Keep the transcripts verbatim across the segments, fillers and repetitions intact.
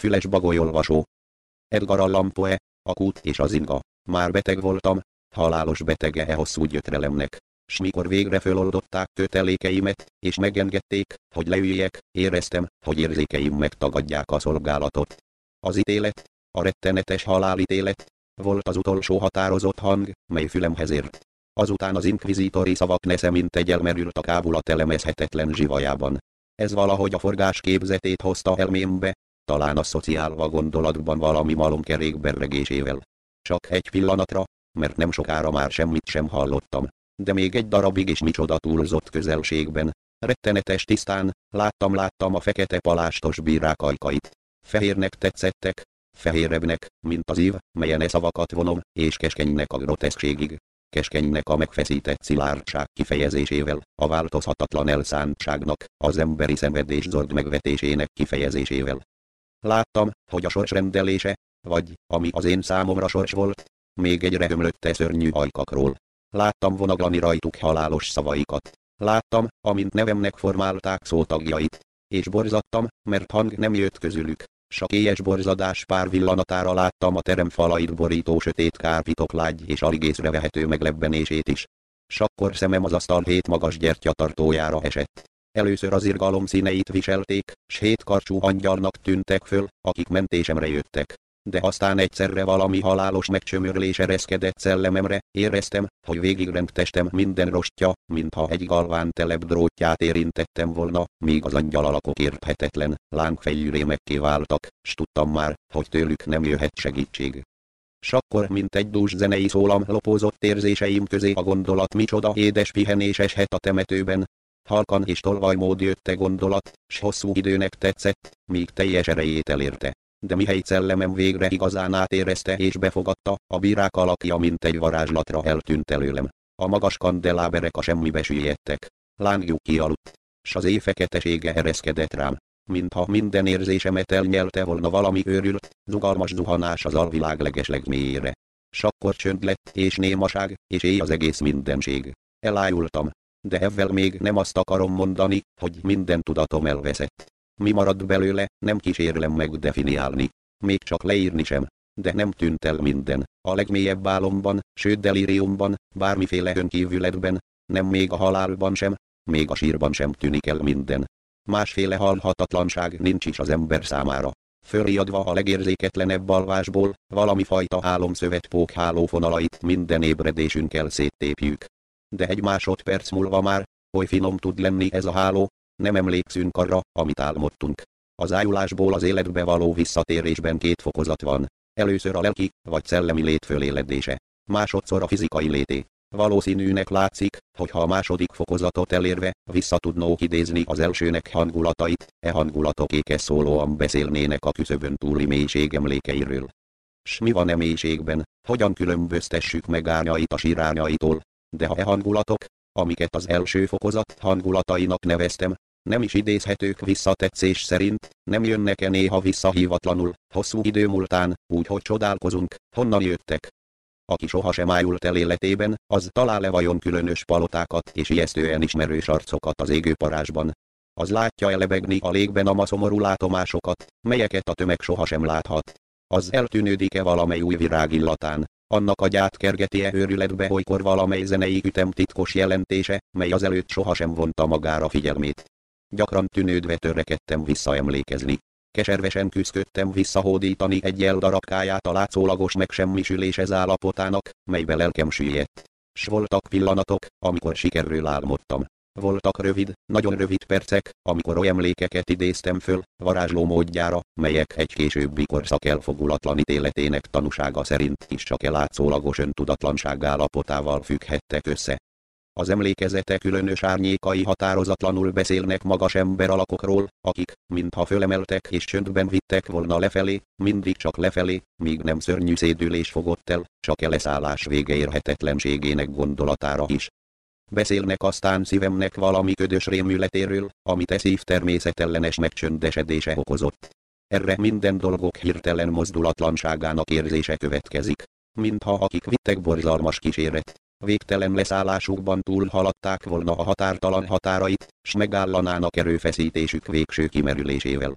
Füles bagolyolvasó. Edgar Allan Poe, a kút és az inga. Már beteg voltam, halálos betege e hosszú gyötrelemnek. S mikor végre föloldották kötelékeimet, és megengedték, hogy leüljek, éreztem, hogy érzékeim megtagadják a szolgálatot. Az ítélet, a rettenetes halálítélet, volt az utolsó határozott hang, mely fülemhez ért. Azután az inkvizítori szavak nesze mint egy elmerült a kábulat elemezhetetlen zsivajában. Ez valahogy a forgás képzetét hozta elmémbe, talán a szociálva gondolatban valami malomkerék berregésével. Csak egy pillanatra, mert nem sokára már semmit sem hallottam. De még egy darabig is micsoda túlzott közelségben. Rettenetes tisztán, láttam-láttam a fekete palástos bírák ajkait. Fehérnek tetszettek, fehérebbnek, mint az ív, melyen e szavakat vonom, és keskenynek a groteszkségig. Keskenynek a megfeszített szilárdság kifejezésével, a változhatatlan elszántságnak, az emberi szenvedés zord megvetésének kifejezésével. Láttam, hogy a sors rendelése, vagy, ami az én számomra sors volt, még egyre hömlötte szörnyű ajkakról. Láttam vonaglani rajtuk halálos szavaikat. Láttam, amint nevemnek formálták szótagjait. És borzadtam, mert hang nem jött közülük. S a kélyes borzadás pár villanatára láttam a terem falait borító sötét kárpitok lágy és alig észrevehető meglebbenését is. S akkor szemem az asztal hét magas gyertyatartójára esett. Először az irgalom színeit viselték, s hét karcsú angyalnak tűntek föl, akik mentésemre jöttek. De aztán egyszerre valami halálos megcsömörlés ereszkedett szellememre, éreztem, hogy végigrend testem minden rostja, mintha egy galván telep drótját érintettem volna, míg az angyal alakok érthetetlen, lángfejű rémekké váltak, s tudtam már, hogy tőlük nem jöhet segítség. S akkor, mint egy dús zenei szólam lopózott érzéseim közé a gondolat micsoda édes pihenés eshet a temetőben. Halkan és tolvajmód jötte gondolat, s hosszú időnek tetszett, míg teljes erejét elérte. De mihelyt szellemem végre igazán átérezte és befogadta, a bírák alakja mint egy varázslatra eltűnt előlem. A magas kandeláberek a semmibe süllyedtek. Lángjuk kialudt, s az éj feketesége ereszkedett rám. Mintha minden érzésemet elnyelte volna valami őrült, zugalmas zuhanás az alvilág legeslegmélyére. S akkor csönd lett, és némaság, és éj az egész mindenség. Elájultam. De ezzel még nem azt akarom mondani, hogy minden tudatom elveszett. Mi maradt belőle, nem kísérlem megdefiniálni. Még csak leírni sem. De nem tűnt el minden. A legmélyebb álomban, sőt delíriumban, bármiféle önkívületben, nem még a halálban sem, még a sírban sem tűnik el minden. Másféle halhatatlanság nincs is az ember számára. Fölriadva a legérzéketlenebb alvásból, valami fajta álomszövet pókháló fonalait minden ébredésünkkel széttépjük. De egy másodperc múlva már, oly finom tud lenni ez a háló, nem emlékszünk arra, amit álmodtunk. Az ájulásból az életbe való visszatérésben két fokozat van. Először a lelki, vagy szellemi lét föléledése. Másodszor a fizikai lété. Valószínűnek látszik, hogy ha a második fokozatot elérve, vissza tudnók idézni az elsőnek hangulatait, e hangulatok ékes szólóan beszélnének a küszöbön túli mélység emlékeiről. S mi van e mélységben, hogyan különböztessük meg árnyait a sírárnyaitól? De ha e hangulatok, amiket az első fokozat hangulatainak neveztem, nem is idézhetők visszatetszés szerint, nem jönnek-e néha visszahívatlanul, hosszú idő múltán, úgy hogy csodálkozunk, honnan jöttek. Aki sohasem ájult el életében, az talál-e vajon különös palotákat és ijesztően ismerős arcokat az égő parázsban? Az látja-e lebegni a légben a ma szomorú látomásokat, melyeket a tömeg sohasem láthat? Az eltűnődik-e valamely új virág illatán? Annak agyát kergeti-e őrületbe olykor valamely zenei ütem titkos jelentése, mely azelőtt sohasem vonta magára figyelmét. Gyakran tűnődve törekedtem visszaemlékezni. Keservesen küszködtem visszahódítani egy jel darabkáját a látszólagos megsemmisülés állapotának, melybe lelkem süllyedt. S voltak pillanatok, amikor sikerről álmodtam. Voltak rövid, nagyon rövid percek, amikor oly emlékeket idéztem föl, varázsló módjára, melyek egy későbbi korszak elfogulatlan ítéletének tanúsága szerint is csak elátszólagos öntudatlanság állapotával függhettek össze. Az emlékezete különös árnyékai határozatlanul beszélnek magas ember alakokról, akik, mintha fölemeltek és csöndben vittek volna lefelé, mindig csak lefelé, míg nem szörnyű szédülés fogott el, csak eleszállás vége érhetetlenségének gondolatára is. Beszélnek aztán szívemnek valami ködös rémületéről, amit e szív természetellenes megcsöndesedése okozott. Erre minden dolgok hirtelen mozdulatlanságának érzése következik. Mintha akik vittek borzalmas kíséret, végtelen leszállásukban túl haladták volna a határtalan határait, s megállanának erőfeszítésük végső kimerülésével.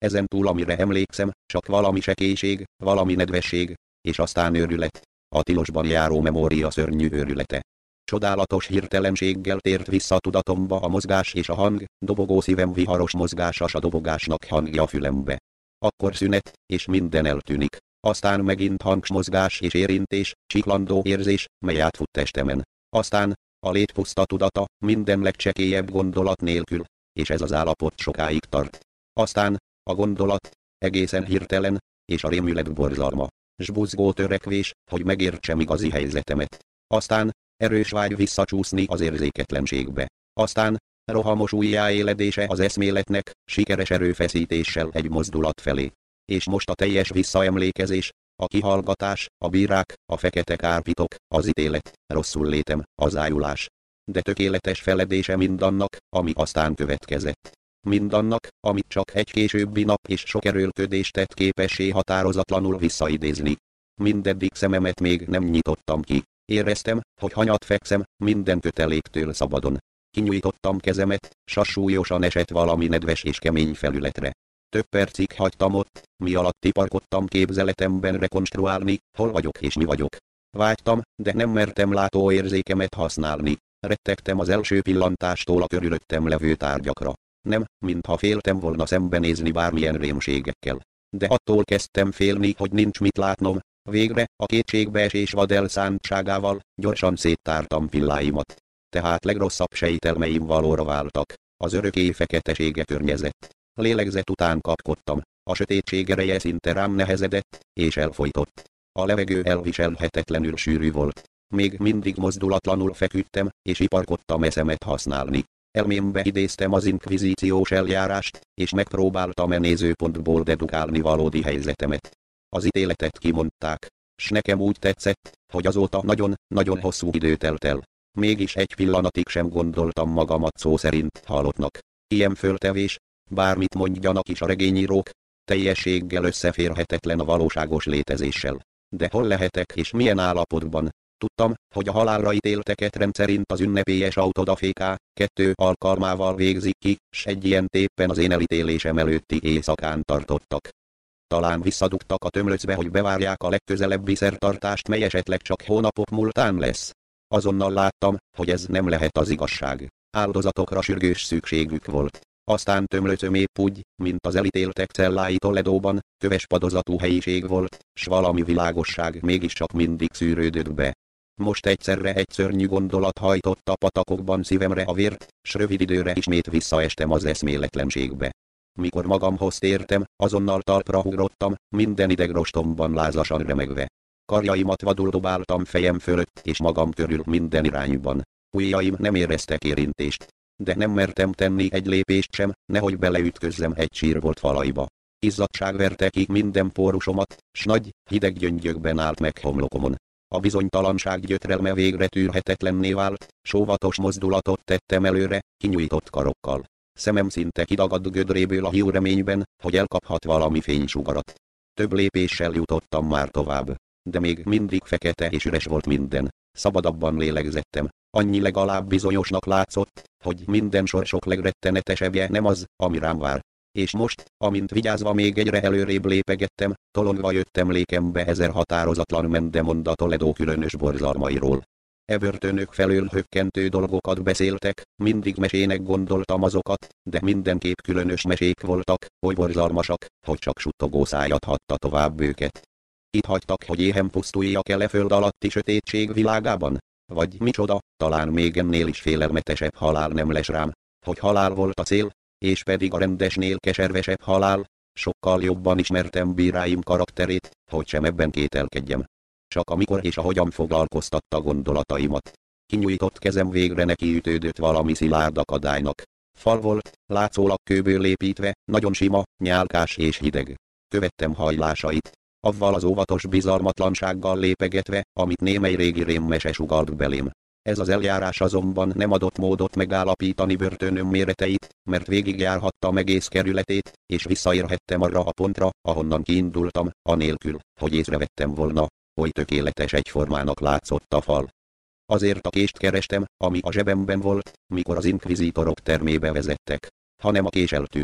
Ezen túl, amire emlékszem, csak valami sekélység, valami nedvesség, és aztán őrület. A tilosban járó memória szörnyű őrülete. Csodálatos hirtelenséggel tért vissza tudatomba a mozgás és a hang, dobogó szívem viharos mozgása, a dobogásnak hangja a fülembe. Akkor szünet, és minden eltűnik. Aztán megint hangsmozgás és érintés, csiklandó érzés, mely átfut testemen. Aztán a lét puszta tudata, minden legcsekélyebb gondolat nélkül, és ez az állapot sokáig tart. Aztán a gondolat, egészen hirtelen, és a rémület borzalma, s buzgó törekvés, hogy megértsem igazi helyzetemet. Aztán erős vágy visszacsúszni az érzéketlenségbe. Aztán rohamos újjáéledése az eszméletnek, sikeres erőfeszítéssel egy mozdulat felé. És most a teljes visszaemlékezés, a kihallgatás, a bírák, a fekete kárpitok, az ítélet, rosszul létem, az ájulás. De tökéletes feledése mindannak, ami aztán következett. Mindannak, amit csak egy későbbi nap és sok erőlködést tett képessé határozatlanul visszaidézni. Mindeddig szememet még nem nyitottam ki. Éreztem, hogy hanyat fekszem, minden köteléktől szabadon. Kinyújtottam kezemet, sassúlyosan esett valami nedves és kemény felületre. Több percig hagytam ott, mi alatt tiparkodtam képzeletemben rekonstruálni, hol vagyok és mi vagyok. Vágytam, de nem mertem látóérzékemet használni. Rettegtem az első pillantástól a körülöttem levő tárgyakra. Nem, mintha féltem volna szembenézni bármilyen rémségekkel. De attól kezdtem félni, hogy nincs mit látnom. Végre, a kétségbeesés vad elszántságával, gyorsan széttártam pilláimat. Tehát legrosszabb sejtelmeim valóra váltak. Az örökké feketesége környezett. Lélegzet után kapkodtam. A sötétség ereje szinte rám nehezedett, és elfojtott. A levegő elviselhetetlenül sűrű volt. Még mindig mozdulatlanul feküdtem, és iparkodtam eszemet használni. Elmémbe idéztem az inkvizíciós eljárást, és megpróbáltam e nézőpontból dedukálni valódi helyzetemet. Az ítéletet kimondták, s nekem úgy tetszett, hogy azóta nagyon, nagyon hosszú idő telt el. Mégis egy pillanatig sem gondoltam magamat szó szerint halottnak. Ilyen föltevés, bármit mondjanak is a regényírók, teljességgel összeférhetetlen a valóságos létezéssel. De hol lehetek és milyen állapotban? Tudtam, hogy a halálra ítélteket rendszerint az ünnepélyes autodaféká kettő alkalmával végzik ki, s egy ilyen téppen az én elítélésem előtti éjszakán tartottak. Talán visszadugtak a tömlöcbe, hogy bevárják a legközelebbi szertartást, mely esetleg csak hónapok múltán lesz. Azonnal láttam, hogy ez nem lehet az igazság. Áldozatokra sürgős szükségük volt. Aztán tömlöcöm épp úgy, mint az elítéltek cellái Toledóban, köves padozatú helyiség volt, s valami világosság mégiscsak mindig szűrődött be. Most egyszerre egy szörnyű gondolat hajtotta patakokban szívemre a vért, s rövid időre ismét visszaestem az eszméletlenségbe. Mikor magamhoz tértem, azonnal talpra ugrottam, minden idegrostomban lázasan remegve. Karjaimat vadul dobáltam fejem fölött és magam körül minden irányban. Ujjaim nem éreztek érintést. De nem mertem tenni egy lépést sem, nehogy beleütközzem egy sírbolt falaiba. Izzadság verte ki minden pórusomat, s nagy, hideg gyöngyökben állt meg homlokomon. A bizonytalanság gyötrelme végre tűrhetetlenné vált, s óvatos mozdulatot tettem előre, kinyújtott karokkal. Szemem szinte kidagadt gödréből a hiú reményben, hogy elkaphat valami fénysugarat. Több lépéssel jutottam már tovább. De még mindig fekete és üres volt minden. Szabadabban lélegzettem. Annyi legalább bizonyosnak látszott, hogy minden sorsok legrettenetesebbje nem az, ami rám vár. És most, amint vigyázva még egyre előrébb lépegettem, tolongva jött emlékembe ezer határozatlan mendemond a Toledo különös borzalmairól. E börtönök felől hökkentő dolgokat beszéltek, mindig mesének gondoltam azokat, de mindenképp különös mesék voltak, oly borzalmasak, hogy csak suttogó szájat hagyta tovább őket. Itt hagytak, hogy éhen pusztuljak el e föld alatti sötétség világában? Vagy micsoda, talán még ennél is félelmetesebb halál nem lesz rám, hogy halál volt a cél, és pedig a rendesnél keservesebb halál. Sokkal jobban ismertem bíráim karakterét, hogy sem ebben kételkedjem. Csak amikor és ahogyan foglalkoztatta gondolataimat. Kinyújtott kezem végre nekiütődött valami szilárd akadálynak. Fal volt, látszólag kőből építve, nagyon sima, nyálkás és hideg. Követtem hajlásait, avval az óvatos bizalmatlansággal lépegetve, amit némely régi rémmese sugalt belém. Ez az eljárás azonban nem adott módot megállapítani börtönöm méreteit, mert végigjárhattam egész kerületét, és visszaérhettem arra a pontra, ahonnan kiindultam, anélkül, hogy észrevettem volna, hogy tökéletes egyformának látszott a fal. Azért a kést kerestem, ami a zsebemben volt, mikor az inkvizítorok termébe vezettek. Hanem a kés eltűnt.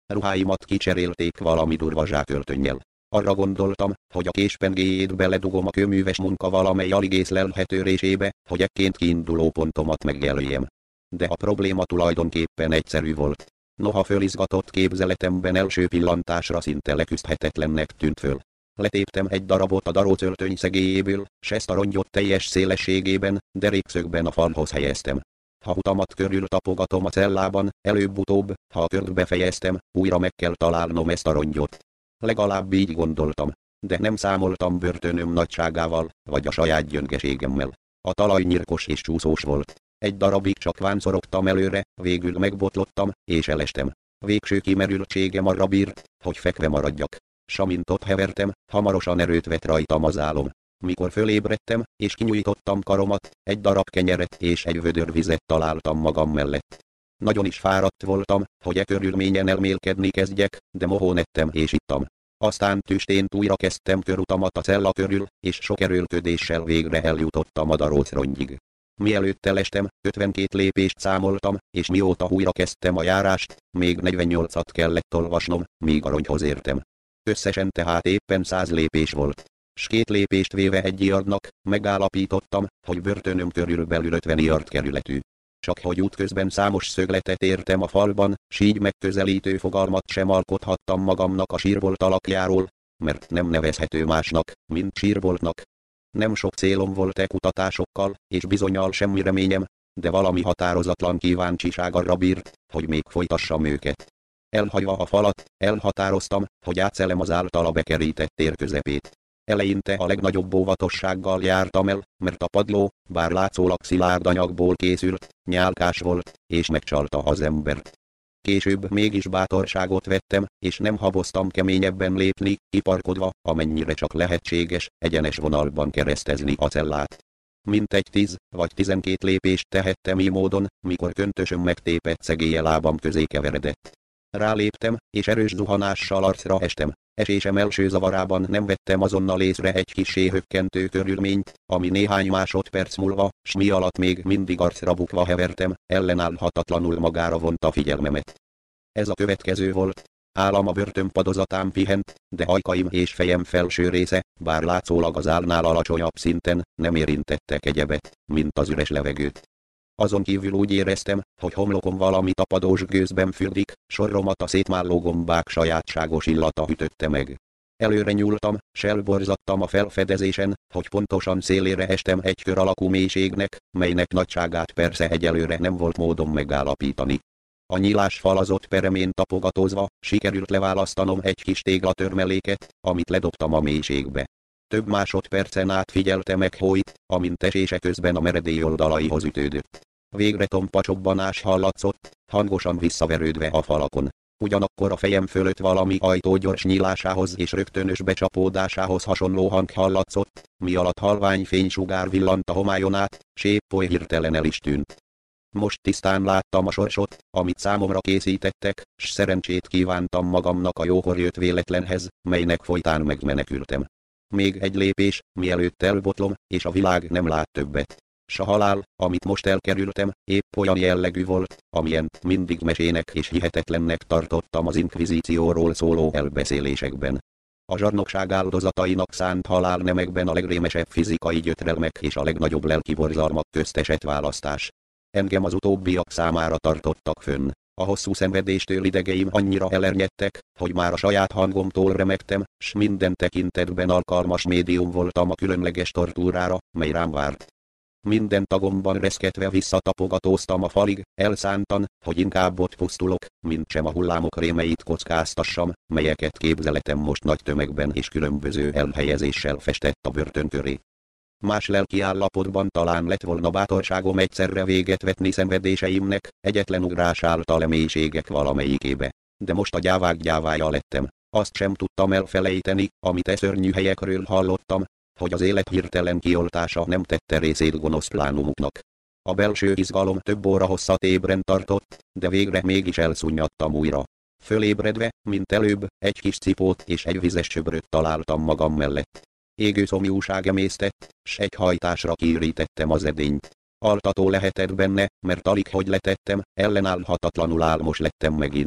Ruháimat kicserélték valami durva zsáköltönnyel. Arra gondoltam, hogy a késpengéjét beledugom a kőműves munka valamely alig észlelhető résébe, hogy ekként kiinduló pontomat megjelöljem. De a probléma tulajdonképpen egyszerű volt. Noha fölizgatott képzeletemben első pillantásra szinte leküzdhetetlennek tűnt föl. Letéptem egy darabot a darócöltöny szegélyéből, s ezt a rongyot teljes szélességében, derékszögben a falhoz helyeztem. Ha utamat körül tapogatom a cellában, előbb-utóbb, ha a kört befejeztem, újra meg kell találnom ezt a rongyot. Legalább így gondoltam, de nem számoltam börtönöm nagyságával, vagy a saját gyöngeségemmel. A talaj nyirkos és csúszós volt. Egy darabig csak vánszorogtam előre, végül megbotlottam, és elestem. Végső kimerültségem arra bírt, hogy fekve maradjak. S amint ott hevertem, hamarosan erőt vett rajtam az álom. Mikor fölébredtem, és kinyújtottam karomat, egy darab kenyeret és egy vödör vizet találtam magam mellett. Nagyon is fáradt voltam, hogy e körülményen elmélkedni kezdjek, de mohón ettem és ittam. Aztán tüstént újra kezdtem körutamat a cella körül, és sok erőlködéssel végre eljutottam a darócrongyig. Mielőtt elestem, ötvenkét lépést számoltam, és mióta újra kezdtem a járást, még negyvennyolcat kellett olvasnom, míg a rongyhoz értem. Összesen tehát éppen száz lépés volt. S két lépést véve egy yardnak, megállapítottam, hogy börtönöm körülbelül ötven yard kerületű. Csak hogy útközben számos szögletet értem a falban, s így megközelítő fogalmat sem alkothattam magamnak a sírbolt alakjáról, mert nem nevezhető másnak, mint sírboltnak. Nem sok célom volt e kutatásokkal, és bizonnyal semmi reményem, de valami határozatlan kíváncsiság arra bírt, hogy még folytassam őket. Elhagyva a falat, elhatároztam, hogy átszelem az általa bekerített tér közepét. Eleinte a legnagyobb óvatossággal jártam el, mert a padló, bár látszólag szilárd anyagból készült, nyálkás volt, és megcsalta az embert. Később mégis bátorságot vettem, és nem haboztam keményebben lépni, kiparkodva, amennyire csak lehetséges, egyenes vonalban keresztezni a cellát. Mintegy tíz vagy tizenkét lépést tehettem így módon, mikor köntösöm megtépett szegélye lábam közé keveredett. Ráléptem, és erős zuhanással arcra estem. Esésem első zavarában nem vettem azonnal észre egy kissé hökkentő körülményt, ami néhány másodperc múlva, s mi alatt még mindig arcra bukva hevertem, ellenállhatatlanul magára vonta figyelmemet. Ez a következő volt. Állam a börtön padozatán pihent, de ajkaim és fejem felső része, bár látszólag az állnál alacsonyabb szinten, nem érintettek egyebet, mint az üres levegőt. Azon kívül úgy éreztem, hogy homlokom valami tapadós gőzben fürdik, sorromat a szétmálló gombák sajátságos illata ütötte meg. Előre nyúltam, s elborzadtam a felfedezésen, hogy pontosan szélére estem egy kör alakú mélységnek, melynek nagyságát persze egyelőre nem volt módom megállapítani. A nyílás falazott peremén tapogatózva, sikerült leválasztanom egy kis téglatörmeléket, amit ledobtam a mélységbe. Több másodpercen át figyelte meg Hoyt, amint esése közben a meredély oldalaihoz ütődött. Végre tompa csobbanás hallatszott, hangosan visszaverődve a falakon. Ugyanakkor a fejem fölött valami ajtó gyors nyílásához és rögtönös becsapódásához hasonló hang hallatszott, mi alatt halvány fénysugár villant a homályon át, s épp oly hirtelen el is tűnt. Most tisztán láttam a sorsot, amit számomra készítettek, s szerencsét kívántam magamnak a jókor jött véletlenhez, melynek folytán megmenekültem. Még egy lépés, mielőtt elbotlom, és a világ nem lát többet. S a halál, amit most elkerültem, épp olyan jellegű volt, amilyen mindig mesének és hihetetlennek tartottam az inkvizícióról szóló elbeszélésekben. A zsarnokság áldozatainak szánt halálnemekben a legrémesebb fizikai gyötrelmek és a legnagyobb lelki borzalmak közt esett választás. Engem az utóbbiak számára tartottak fönn. A hosszú szenvedéstől idegeim annyira elernyedtek, hogy már a saját hangomtól remegtem, s minden tekintetben alkalmas médium voltam a különleges tortúrára, mely rám várt. Minden tagomban reszketve visszatapogatóztam a falig, elszántan, hogy inkább ott pusztulok, mint sem a hullámok rémeit kockáztassam, melyeket képzeletem most nagy tömegben és különböző elhelyezéssel festett a börtön köré. Más lelki állapotban talán lett volna bátorságom egyszerre véget vetni szenvedéseimnek, egyetlen ugrás által a mélységek valamelyikébe. De most a gyávák gyávája lettem. Azt sem tudtam elfelejteni, amit e szörnyű helyekről hallottam, hogy az élet hirtelen kioltása nem tette részét gonosz plánumuknak. A belső izgalom több óra hosszat ébren tartott, de végre mégis elszunnyadtam újra. Fölébredve, mint előbb, egy kis cipót és egy vizes csöbröt találtam magam mellett. Égő szomjúság emésztett, s egy hajtásra kiürítettem az edényt. Altató lehetett benne, mert alig hogy letettem, ellenállhatatlanul álmos lettem megint.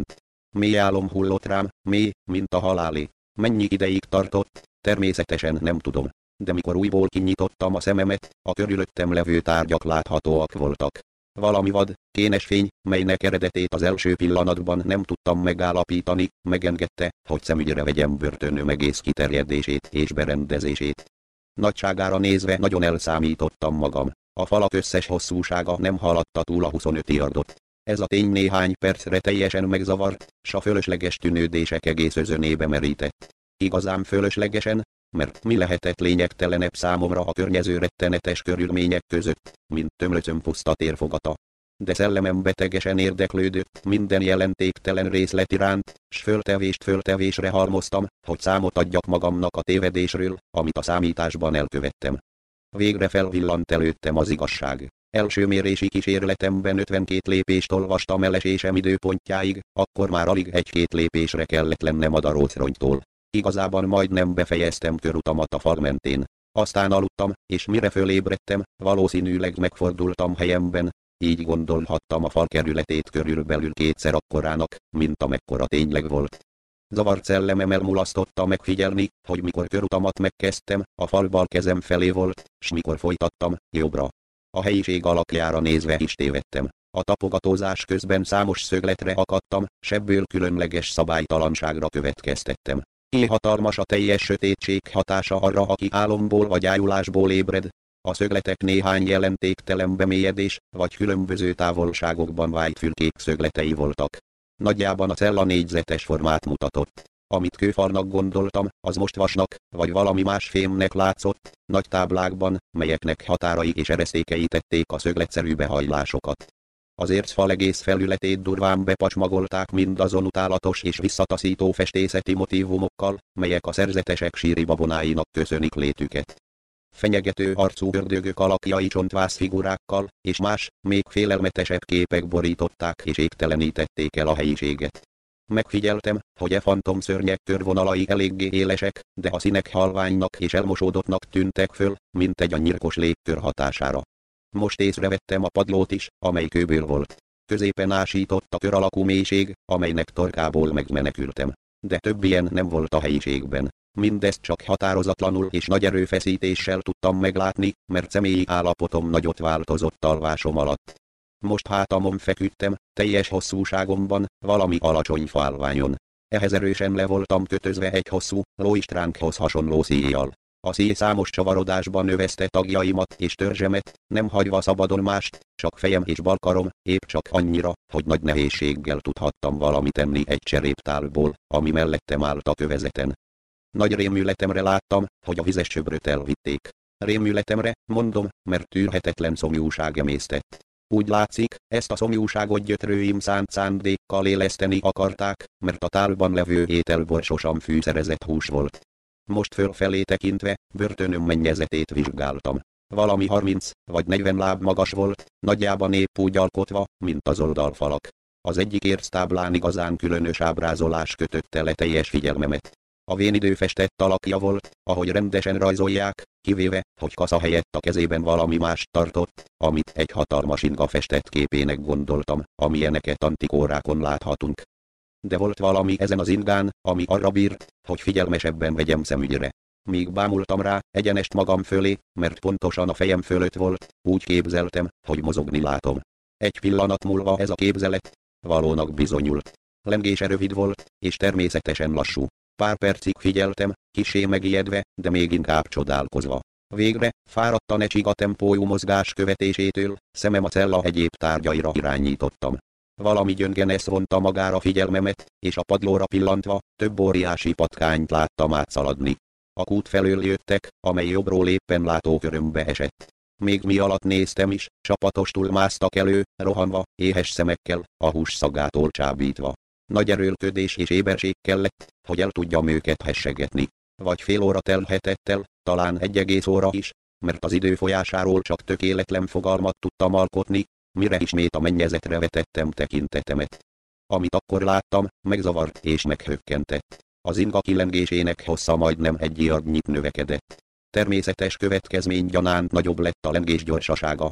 Mély álom hullott rám, mély, mint a halálé. Mennyi ideig tartott, természetesen nem tudom. De mikor újból kinyitottam a szememet, a körülöttem levő tárgyak láthatóak voltak. Valami vad, kénes fény, melynek eredetét az első pillanatban nem tudtam megállapítani, megengedte, hogy szemügyre vegyem börtönöm egész kiterjedését és berendezését. Nagyságára nézve nagyon elszámítottam magam. A falak összes hosszúsága nem haladta túl a huszonöt yardot. Ez a tény néhány percre teljesen megzavart, s a fölösleges tűnődések egész özönébe merített. Igazán fölöslegesen, mert mi lehetett lényegtelenebb számomra a környező rettenetes körülmények között, mint tömlöcöm puszta térfogata. De szellemem betegesen érdeklődött minden jelentéktelen részlet iránt, s föltevést föltevésre halmoztam, hogy számot adjak magamnak a tévedésről, amit a számításban elkövettem. Végre felvillant előttem az igazság. Első mérési kísérletemben ötvenkét lépést olvastam elesésem időpontjáig, akkor már alig egy-két lépésre kellett lennem a Darócrongytól. Igazában majdnem befejeztem körutamat a fal mentén. Aztán aludtam, és mire fölébredtem, valószínűleg megfordultam helyemben, így gondolhattam a fal kerületét körülbelül kétszer akkorának, mint amekkora tényleg volt. Zavart szellemem elmulasztotta megfigyelni, hogy mikor körutamat megkezdtem, a fal bal kezem felé volt, s mikor folytattam, jobbra. A helyiség alakjára nézve is tévedtem. A tapogatózás közben számos szögletre akadtam, s ebből különleges szabálytalanságra következtettem. Éhhatalmas a teljes sötétség hatása arra, aki álomból vagy ájulásból ébred. A szögletek néhány jelentéktelen bemélyedés, vagy különböző távolságokban vájt fülkék szögletei voltak. Nagyjában a cella négyzetes formát mutatott. Amit kőfalnak gondoltam, az most vasnak, vagy valami más fémnek látszott, nagy táblákban, melyeknek határai és eresztékei tették a szögletszerű behajlásokat. Az ércfal egész felületét durván bepacsmagolták mindazon utálatos és visszataszító festészeti motívumokkal, melyek a szerzetesek síri babonáinak köszönik létüket. Fenyegető arcú ördögök alakjai csontvász figurákkal, és más, még félelmetesebb képek borították és égtelenítették el a helyiséget. Megfigyeltem, hogy e fantomszörnyek körvonalai eléggé élesek, de a színek halványnak és elmosódottnak tűntek föl, mint egy a nyírkos légkör hatására. Most észrevettem a padlót is, amely kőből volt. Középen ásított a kör alakú mélység, amelynek torkából megmenekültem. De több ilyen nem volt a helyiségben. Mindezt csak határozatlanul és nagy erőfeszítéssel tudtam meglátni, mert személyi állapotom nagyot változott alvásom alatt. Most hátamon feküdtem, teljes hosszúságomban, valami alacsony fálványon. Ehhez erősen le voltam kötözve egy hosszú, lóistránkhoz hasonló szíjjal. A szíj számos csavarodásban növezte tagjaimat és törzsemet, nem hagyva szabadon mást, csak fejem és balkarom, épp csak annyira, hogy nagy nehézséggel tudhattam valamit tenni egy cseréptálból, ami mellettem állt a kövezeten. Nagy rémületemre láttam, hogy a vizes csöbröt elvitték. Rémületemre, mondom, mert tűrhetetlen szomjúság emésztett. Úgy látszik, ezt a szomjúságot gyötrőim szánt szándékkal éleszteni akarták, mert a tálban levő étel borsosan fűszerezett hús volt. Most fölfelé tekintve, börtönöm mennyezetét vizsgáltam. Valami harminc vagy negyven láb magas volt, nagyjában épp úgy alkotva, mint az oldalfalak. Az egyik érctáblán igazán különös ábrázolás kötötte le teljes figyelmemet. A vénidő festett alakja volt, ahogy rendesen rajzolják, kivéve, hogy kasza helyett a kezében valami mást tartott, amit egy hatalmas inga festett képének gondoltam, amilyeneket antikórákon láthatunk. De volt valami ezen az ingán, ami arra bírt, hogy figyelmesebben vegyem szemügyre. Míg bámultam rá, egyenest magam fölé, mert pontosan a fejem fölött volt, úgy képzeltem, hogy mozogni látom. Egy pillanat múlva ez a képzelet valónak bizonyult. Lengése rövid volt, és természetesen lassú. Pár percig figyeltem, kissé megijedve, de még inkább csodálkozva. Végre, fáradtan egy csiga tempójú mozgás követésétől, szemem a cella egyéb tárgyaira irányítottam. Valami gyöngen vonta magára figyelmemet, és a padlóra pillantva, több óriási patkányt láttam átszaladni. A kút felől jöttek, amely jobbról éppen látókörömbe esett. Még mi alatt néztem is, csapatostul másztak elő, rohanva, éhes szemekkel, a hús szagától csábítva. Nagy erőlködés és éberség kellett, hogy el tudjam őket hessegetni. Vagy fél óra telhetett el, talán egy egész óra is, mert az idő folyásáról csak tökéletlen fogalmat tudtam alkotni, mire ismét a mennyezetre vetettem tekintetemet. Amit akkor láttam, megzavart és meghökkentett. Az inga kilengésének hossza majdnem egy yardnyit növekedett. Természetes következmény gyanánt nagyobb lett a lengés gyorsasága is.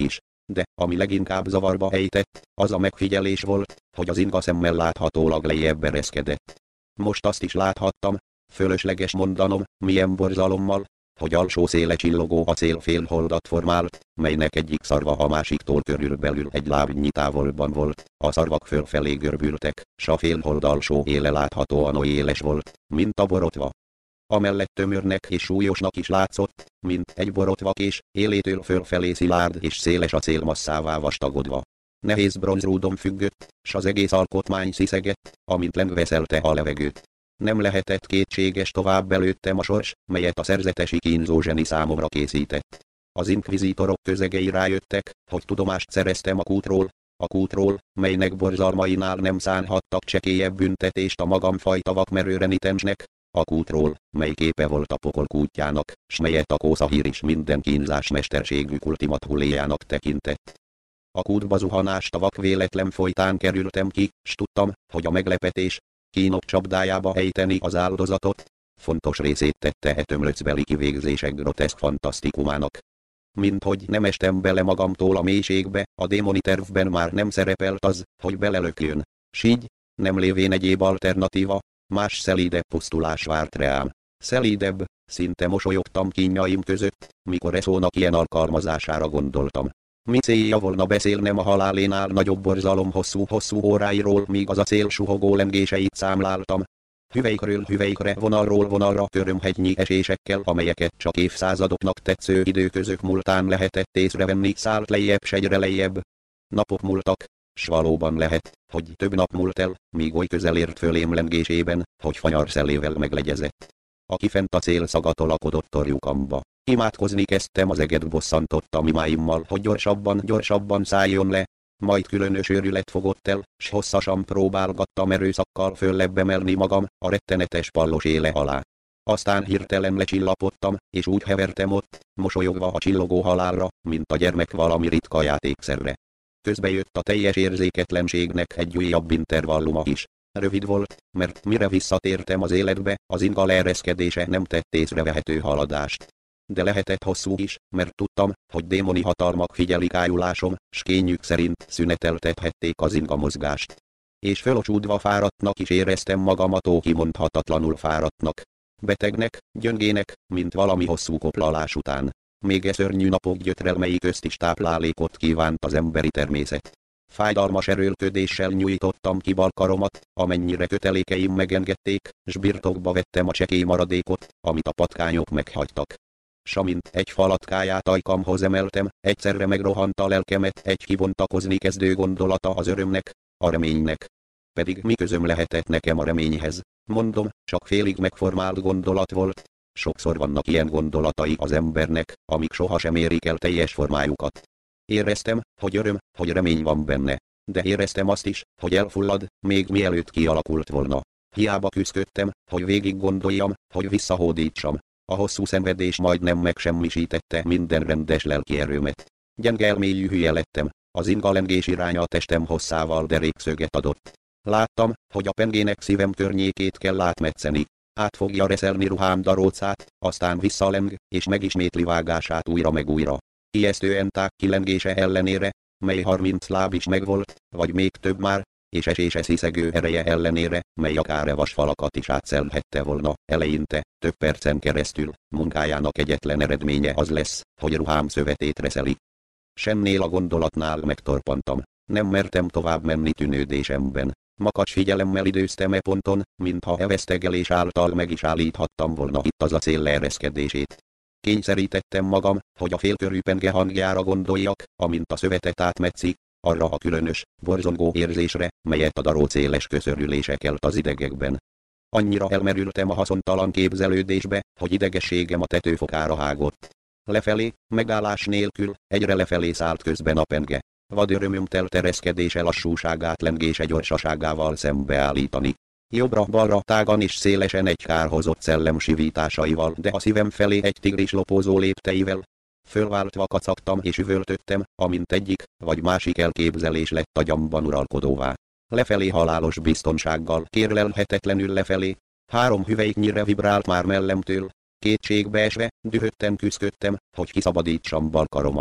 de ami leginkább zavarba ejtett, az a megfigyelés volt, hogy az inga szemmel láthatólag lejjebb ereszkedett. Most azt is láthattam, fölösleges mondanom, milyen borzalommal, hogy alsó széle csillogó acélfélholdat formált, melynek egyik szarva a másiktól körülbelül egy lábnyi távolban volt, a szarvak fölfelé görbültek, s a félhold alsó éle láthatóan oly éles volt, mint a borotva. Amellett tömörnek és súlyosnak is látszott, mint egy borotvakés, élétől fölfelé szilárd és széles acélmasszává vastagodva. Nehéz bronzrúdon függött, s az egész alkotmány sziszegett, amint lengveszelte a levegőt. Nem lehetett kétséges tovább előttem a sors, melyet a szerzetesi kínzó zseni számomra készített. Az inkvizítorok közegei rájöttek, hogy tudomást szereztem a kútról, a kútról, melynek borzalmainál nem szánhattak csekélyebb büntetést a magamfajta vakmerő renitensnek, a kútról, mely képe volt a pokol kútjának, s melyet a kószahír is minden kínzás mesterségük ultimathuléjának tekintett. A kútba zuhanást a vak véletlen folytán kerültem ki, s tudtam, hogy a meglepetés, kínok csapdájába ejteni az áldozatot, fontos részét tette e tömlöcbeli kivégzések groteszk fantasztikumának. Mint hogy nem estem bele magamtól a mélységbe, a démoni tervben már nem szerepelt az, hogy belelökjön, s így, nem lévén egyéb alternatíva, más szelídebb pusztulás várt rám. Szelídebb, szinte mosolyogtam kínjaim között, mikor e szónak ilyen alkalmazására gondoltam. Mi célja volna beszélnem a halálénál nagyobb borzalom hosszú-hosszú óráiról, míg az acél suhogó lengéseit számláltam. Hüvelykről hüvelykre, vonalról vonalra körömhegynyi esésekkel, amelyeket csak évszázadoknak tetsző időközök múltán lehetett észrevenni, szállt lejjebb s egyre lejjebb. Napok múltak, s valóban lehet, hogy több nap múlt el, míg oly közel ért fölém lengésében, hogy fanyar szelével meglegyezett. Aki fent a célszagatól lakodott torjukamba. Imádkozni kezdtem, az eget bosszantottam imáimmal, hogy gyorsabban, gyorsabban szálljon le, majd különös őrület fogott el, s hosszasan próbálgattam erőszakkal föllebb emelni magam a rettenetes pallos éle alá. Aztán hirtelen lecsillapodtam, és úgy hevertem ott, mosolyogva a csillogó halálra, mint a gyermek valami ritka játékszerre. Közbe jött a teljes érzéketlenségnek egy újabb intervalluma is. Rövid volt, mert mire visszatértem az életbe, az inga leereszkedése nem tett észrevehető haladást. De lehetett hosszú is, mert tudtam, hogy démoni hatalmak figyelik ájulásom, s kényük szerint szüneteltethették az inga mozgást. És fölocsúdva fáradtnak is éreztem magamat, ó kimondhatatlanul fáradtnak. Betegnek, gyöngének, mint valami hosszú koplalás után. Még e szörnyű napok gyötrelmei közt is táplálékot kívánt az emberi természet. Fájdalmas erőlködéssel nyújtottam ki bal karomat, amennyire kötelékeim megengedték, s birtokba vettem a csekély maradékot, amit a patkányok meghagytak. S amint egy falatkáját ajkamhoz emeltem, egyszerre megrohant a lelkemet egy kibontakozni kezdő gondolata az örömnek, a reménynek. Pedig mi közöm lehetett nekem a reményhez, mondom, csak félig megformált gondolat volt. Sokszor vannak ilyen gondolatai az embernek, amik sohasem érik el teljes formájukat. Éreztem, hogy öröm, hogy remény van benne, de éreztem azt is, hogy elfullad, még mielőtt kialakult volna. Hiába küzdöttem, hogy végig gondoljam, hogy visszahódítsam. A hosszú szenvedés majdnem megsemmisítette minden rendes lelki erőmet. Gyenge elmélyű hülye lettem, az inga lengés iránya a testem hosszával derékszöget adott. Láttam, hogy a pengének szívem környékét kell átmetszeni. Át fogja reszelni ruhám darócát, aztán visszaleng, és megismétli vágását újra meg újra. Ijesztően tág kilengése ellenére, mely harminc láb is megvolt, vagy még több már, és esése sziszegő ereje ellenére, mely akár e vasfalakat is átszelhette volna, eleinte, több percen keresztül, munkájának egyetlen eredménye az lesz, hogy ruhám szövetét reszeli. Semnél a gondolatnál megtorpantam, nem mertem tovább menni tűnődésemben. Makacs figyelemmel időztem e ponton, mintha e vesztegelés által meg is állíthattam volna itt az acél leereszkedését. Kényszerítettem magam, hogy a félkörű penge hangjára gondoljak, amint a szövetet átmetszik, arra a különös, borzongó érzésre, melyet a daróc éles köszörülése kelt az idegekben. Annyira elmerültem a haszontalan képzelődésbe, hogy idegességem a tetőfokára hágott. Lefelé, megállás nélkül, egyre lefelé szállt közben a penge. Vad örömöm telt ereszkedése lassúságát lengése gyorsaságával szembeállítani. Jobbra-balra tágan és szélesen egy kárhozott szellem sivításaival, de a szívem felé egy tigris lopózó lépteivel. Fölváltva kacagtam és üvöltöttem, amint egyik vagy másik elképzelés lett agyamban uralkodóvá. Lefelé halálos biztonsággal, kérlelhetetlenül lefelé. Három hüvelyknyire vibrált már mellemtől. Kétségbeesve, dühötten küszködtem, hogy kiszabadítsam bal karomat.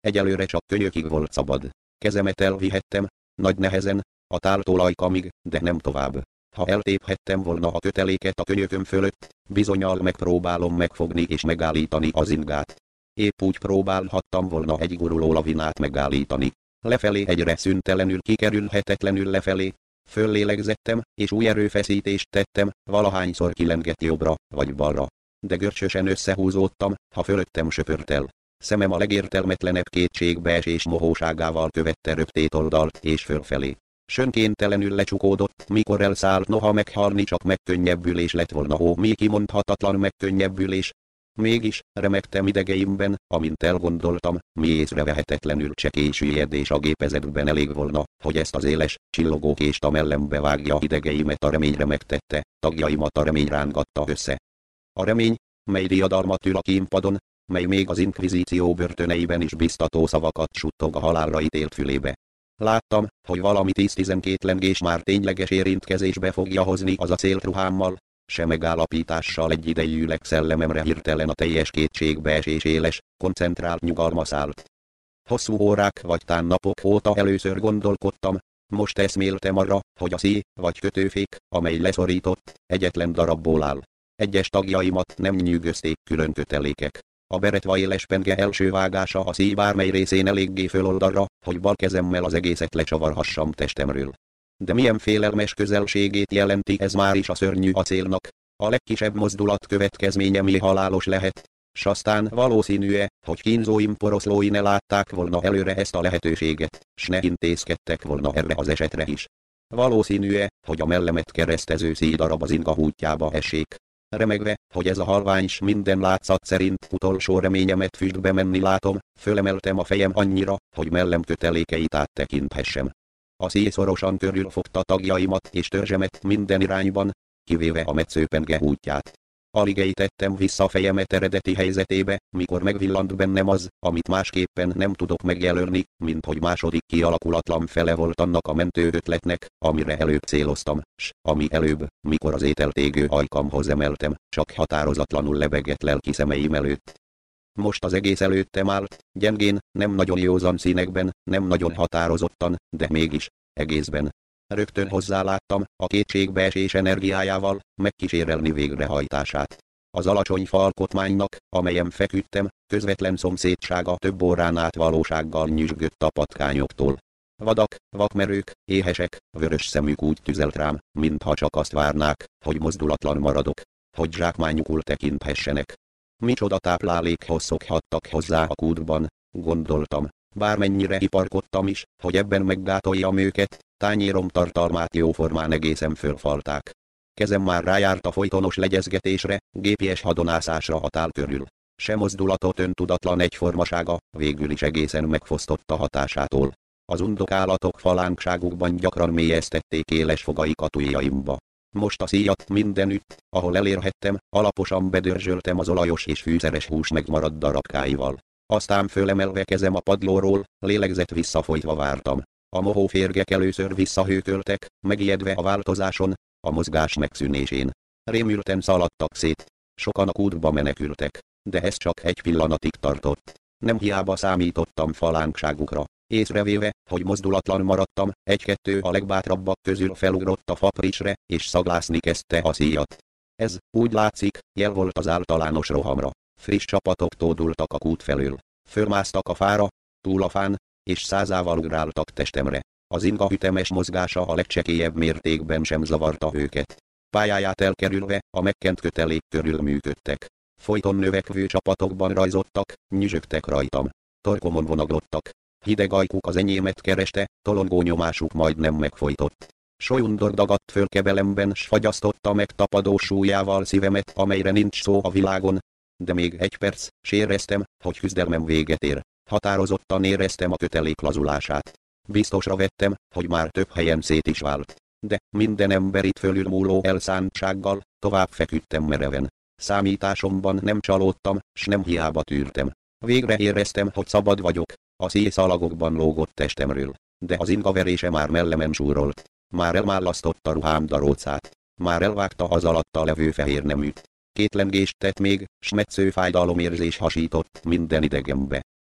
Egyelőre csak könyökig volt szabad. Kezemet elvihettem, nagy nehezen, a táltól ajkamig, de nem tovább. Ha eltéphettem volna a köteléket a könyököm fölött, bizonnyal megpróbálom megfogni és megállítani az ingát. Épp úgy próbálhattam volna egy guruló lavinát megállítani. Lefelé egyre szüntelenül kikerülhetetlenül lefelé. Föllélegzettem, és új erőfeszítést tettem, valahányszor kilengett jobbra, vagy balra. De görcsösen összehúzódtam, ha fölöttem söpört el. Szemem a legértelmetlenebb kétségbeesés mohóságával követte röptét oldalt és fölfelé. Sönkéntelenül lecsukódott, mikor elszállt, noha meghalni csak megkönnyebbülés lett volna, ó, mi kimondhatatlan megkönnyebbülés. Mégis, remegtem idegeimben, amint elgondoltam, mi észrevehetetlenül csekély süllyedés a gépezetben elég volna, hogy ezt az éles, csillogó kést a mellembe vágja, idegeimet a remény remegtette, tagjaimat a remény rángatta össze. A remény, mely diadalmat ül a kínpadon, mely még az inkvizíció börtöneiben is biztató szavakat suttog a halálra ítélt fülébe. Láttam, hogy valami tíz-tizenkét lengés már tényleges érintkezésbe fogja hozni az acélruhámmal, se megállapítással egyidejűleg szellememre hirtelen a teljes kétségbeesés éles, koncentrált nyugalma szállt. Hosszú órák vagy tán napok óta először gondolkodtam, most eszméltem arra, hogy a szíj vagy kötőfék, amely leszorított, egyetlen darabból áll. Egyes tagjaimat nem nyűgözték külön kötelékek. A beretva éles penge első vágása a szíj bármely részén eléggé föloldalra, hogy bal kezemmel az egészet lecsavarhassam testemről. De milyen félelmes közelségét jelenti ez már is a szörnyű acélnak, a legkisebb mozdulat következménye mi halálos lehet, s aztán valószínű-e, hogy kínzóim poroszlói ne látták volna előre ezt a lehetőséget, s ne intézkedtek volna erre az esetre is. Valószínű-e, hogy a mellemet keresztező szíjdarab az inga útjába essék. Remegve, hogy ez a halvány s minden látszat szerint utolsó reményemet füstbe menni látom, fölemeltem a fejem annyira, hogy mellem kötelékeit áttekinthessem. A szíj szorosan körülfogta tagjaimat és törzsemet minden irányban, kivéve a metszőpenge útját. Alig ejtettem vissza fejemet eredeti helyzetébe, mikor megvillant bennem az, amit másképpen nem tudok megjelölni, mint hogy második kialakulatlan fele volt annak a mentő ötletnek, amire előbb céloztam, s ami előbb, mikor az ételtégő ajkamhoz emeltem, csak határozatlanul lebegett lelki szemeim előtt. Most az egész előttem állt, gyengén, nem nagyon józan színekben, nem nagyon határozottan, de mégis, egészben. Rögtön hozzáláttam, a kétségbeesés energiájával, megkísérelni végrehajtását. Az alacsony falkotmánynak, amelyen feküdtem, közvetlen szomszédsága több órán át valósággal nyüzsgött a patkányoktól. Vadak, vakmerők, éhesek, vörös szemük úgy tüzelt rám, mintha csak azt várnák, hogy mozdulatlan maradok, hogy zsákmányukul tekinthessenek. Micsoda táplálékhoz szokhattak hozzá a kútban, gondoltam, bármennyire iparkodtam is, hogy ebben meggátoljam őket, tányérom tartalmát jóformán egészen fölfalták. Kezem már rájárt a folytonos legyezgetésre, gépies hadonászásra a tál körül. Se mozdulatot öntudatlan egyformasága, végül is egészen megfosztotta hatásától. Az undokálatok falánkságukban gyakran mélyeztették éles fogaikat ujjaimba. Most a szíjat mindenütt, ahol elérhettem, alaposan bedörzsöltem az olajos és fűszeres hús megmaradt darabkáival. Aztán fölemelve kezem a padlóról, lélegzet visszafolytva vártam. A mohó férgek először visszahőköltek, megijedve a változáson, a mozgás megszűnésén. Rémülten szaladtak szét. Sokan a kútba menekültek, de ez csak egy pillanatig tartott. Nem hiába számítottam falánkságukra. Észrevéve, hogy mozdulatlan maradtam, egy-kettő a legbátrabbak közül felugrott a fapricsre, és szaglászni kezdte a szíjat. Ez, úgy látszik, jel volt az általános rohamra. Friss csapatok tódultak a kút felől. Fölmásztak a fára, túl a fán, és százával ugráltak testemre. Az inga ütemes mozgása a legcsekélyebb mértékben sem zavarta őket. Pályáját elkerülve, a megkent kötelék körül működtek. Folyton növekvő csapatokban rajzottak, nyüzsögtek rajtam. Torkomon vonaglottak. Hideg ajkuk az enyémet kereste, tolongó nyomásuk majdnem megfojtott. Solyundor dagadt föl kebelemben, s fagyasztotta meg tapadó súlyával szívemet, amelyre nincs szó a világon. De még egy perc, s éreztem, hogy küzdelmem véget ér. Határozottan éreztem a kötelék lazulását. Biztosra vettem, hogy már több helyen szét is vált. De minden emberit fölülmúló elszántsággal, tovább feküdtem mereven. Számításomban nem csalódtam, s nem hiába tűrtem. Végre éreztem, hogy szabad vagyok. A szíj szalagokban lógott testemről, de az ingaverése már mellemen súrolt. Már elmállasztotta ruhám darócát. Már elvágta az alatta levő fehér neműt. Két lengést tett még, s metsző fájdalomérzés hasított minden idegembe.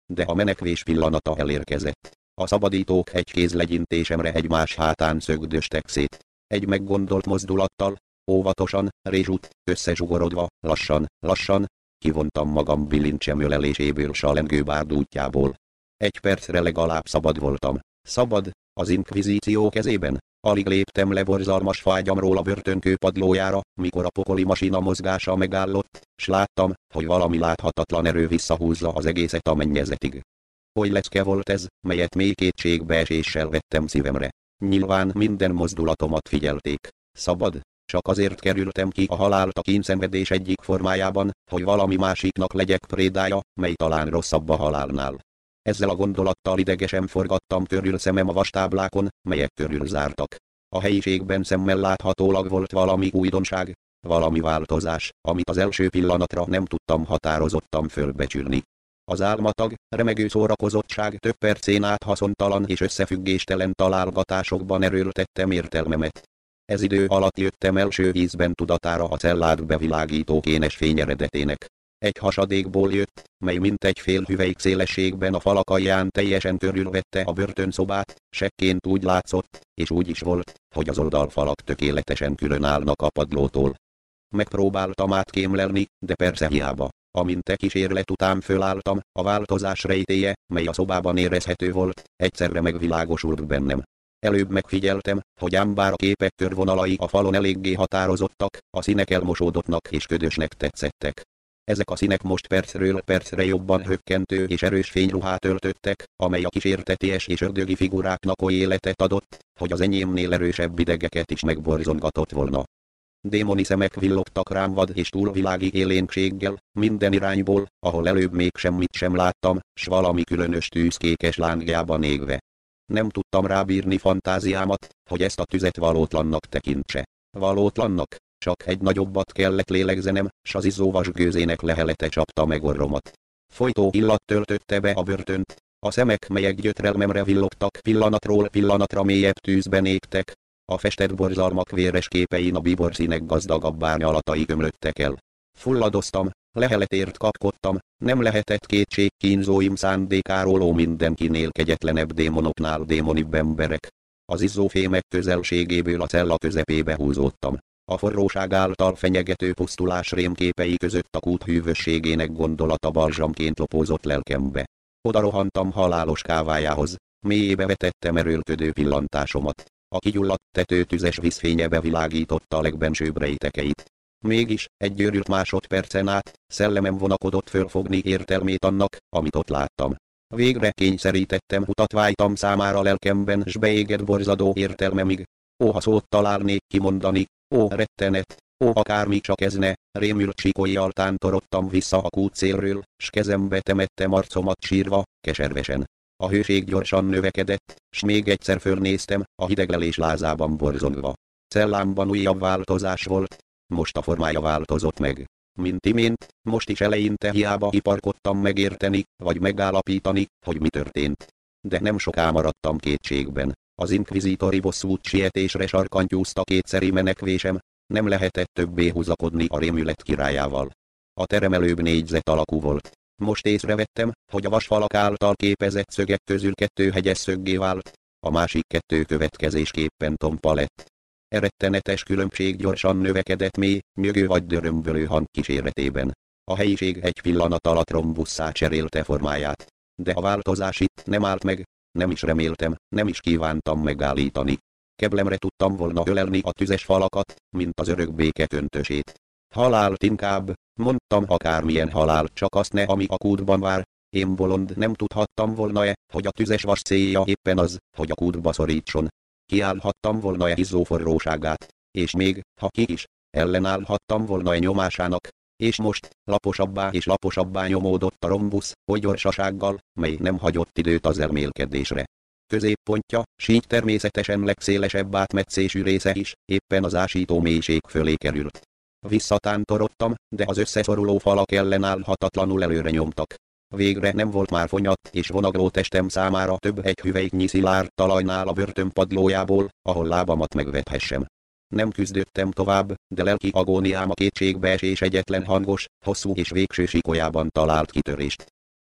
de a menekvés pillanata elérkezett. A szabadítók egy kézlegyintésemre egymás hátán szögdöstek szét. Egy meggondolt mozdulattal, óvatosan, rézsút, összezsugorodva, lassan, lassan, kivontam magam bilincsem öleléséből s a lengő bárdútjából. Egy percre legalább szabad voltam. Szabad, az inkvizíció kezében. Alig léptem le borzalmas vágyamról a börtönkő padlójára, mikor a pokoli masina mozgása megállott, s láttam, hogy valami láthatatlan erő visszahúzza az egészet a mennyezetig. Oly lecke volt ez, melyet mély kétségbeeséssel vettem szívemre. Nyilván minden mozdulatomat figyelték. Szabad? Csak azért kerültem ki a halált a kínszenvedés egyik formájában, hogy valami másiknak legyek prédája, mely talán rosszabb a halálnál. Ezzel a gondolattal idegesen forgattam körül szemem a vastáblákon, melyek körül zártak. A helyiségben szemmel láthatólag volt valami újdonság, valami változás, amit az első pillanatra nem tudtam határozottan fölbecsülni. Az álmatag, remegő szórakozottság több percén át haszontalan és összefüggéstelen találgatásokban erőltettem értelmemet. Ez idő alatt jöttem első ízben tudatára a cellát bevilágító kénes fény eredetének. Egy hasadékból jött, mely mintegy fél hüvelyk szélességben a falak alján teljesen körülvette a börtönszobát, sekként úgy látszott, és úgy is volt, hogy az oldalfalak tökéletesen külön állnak a padlótól. Megpróbáltam átkémlelni, de persze hiába. Amint e kísérlet után fölálltam, a változás rejtélye, mely a szobában érezhető volt, egyszerre megvilágosult bennem. Előbb megfigyeltem, hogy ám bár a képek körvonalai a falon eléggé határozottak, a színek elmosódottnak és ködösnek tetszettek. Ezek a színek most percről percre jobban hökkentő és erős fényruhát öltöttek, amely a kísérteties és ördögi figuráknak oly életet adott, hogy az enyémnél erősebb idegeket is megborzongatott volna. Démoni szemek villogtak rám vad és túlvilági élénkséggel, minden irányból, ahol előbb még semmit sem láttam, s valami különös tűzkékes lángjában égve. Nem tudtam rábírni fantáziámat, hogy ezt a tüzet valótlannak tekintse. Valótlannak? Csak egy nagyobbat kellett lélegzenem, s az izzó vasgőzének lehelete csapta meg orromat. Folytó illat töltötte be a börtönt, a szemek, melyek gyötrelmemre villogtak, pillanatról pillanatra mélyebb tűzben égtek. A festett borzalmak véres képein a biborszínek gazdagabb árnyalatai ömlöttek el. Fulladoztam, leheletért kapkodtam, nem lehetett kétség kínzóim szándékáról ó mindenkinél kegyetlenebb démonoknál démonibb emberek. Az izzófémek közelségéből a cella közepébe húzódtam. A forróság által fenyegető pusztulás rémképei között a kút hűvösségének gondolata balzsamként lopózott lelkembe. Oda rohantam halálos kávájához, mélyébe vetettem erőlködő pillantásomat. A kigyulladt tető tüzes vízfénye bevilágította a legbensőbb rejtekeit. Mégis, egy őrült másodpercen át, szellemem vonakodott fölfogni értelmét annak, amit ott láttam. Végre kényszerítettem utatvájtam számára lelkemben s beégett borzadó értelmemig. Ó, ha szót találnék kimondani, ó, rettenet, ó, akármi csak ez ne, rémült sikolyjal tántorodtam vissza a kút szélről, s kezembe temettem arcomat sírva, keservesen. A hőség gyorsan növekedett, s még egyszer fölnéztem, a hideglelés lázában borzongva. Cellámban újabb változás volt, most a formája változott meg. Mint imént, most is eleinte hiába iparkodtam megérteni, vagy megállapítani, hogy mi történt. De nem soká maradtam kétségben. Az inkvizítori bosszút sietésre sarkantyúzta kétszeri menekvésem, nem lehetett többé húzakodni a rémület királyával. A terem előbb négyzet alakú volt. Most észrevettem, hogy a vasfalak által képezett szögek közül kettő hegyes szöggé vált, a másik kettő következésképpen tompa lett. E rettenetes különbség gyorsan növekedett mély, nyögő vagy dörömbölő hang kíséretében. A helyiség egy pillanat alatt rombusszá cserélte formáját. De a változás itt nem állt meg, nem is reméltem, nem is kívántam megállítani. Keblemre tudtam volna ölelni a tüzes falakat, mint az örök béke köntösét. Halált inkább, mondtam, akármilyen halál, csak azt ne, ami a kútban vár. Én bolond nem tudhattam volna-e, hogy a tüzes vas célja éppen az, hogy a kútba szorítson. Kiállhattam volna-e izzó forróságát, és még, ha ki is, ellenállhattam volna-e nyomásának, és most, laposabbá és laposabbá nyomódott a rombusz, oly gyorsasággal, mely nem hagyott időt az elmélkedésre. Középpontja, s így természetesen legszélesebb átmetszésű része is, éppen az ásító mélység fölé került. Visszatántorodtam, de az összeszoruló falak ellenállhatatlanul előre nyomtak. Végre nem volt már fonyat és vonagló testem számára több egy hüvelyknyi szilárd talajnál a börtön padlójából, ahol lábamat megvethessem. Nem küzdöttem tovább, de lelki agóniám a kétségbeesés egyetlen hangos, hosszú és végső sikolyában talált kitörést.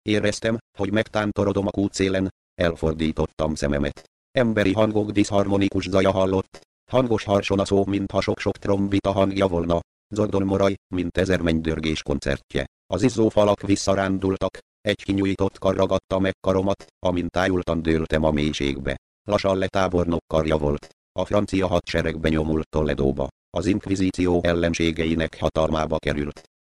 Éreztem, hogy megtántorodom a kútszélen, elfordítottam szememet. Emberi hangok diszharmonikus zaja hallott. Hangos harson a szó, mintha sok-sok trombita hangja volna. Zordon moraj, mint ezer mennydörgés koncertje. Az izzó falak visszarándultak, egy kinyújtott kar ragadta meg karomat, amint tájultan dőltem a mélységbe. Lassan letábornok karja volt. A francia hadseregbe nyomult Toledóba. Az inkvizíció ellenségeinek hatalmába került.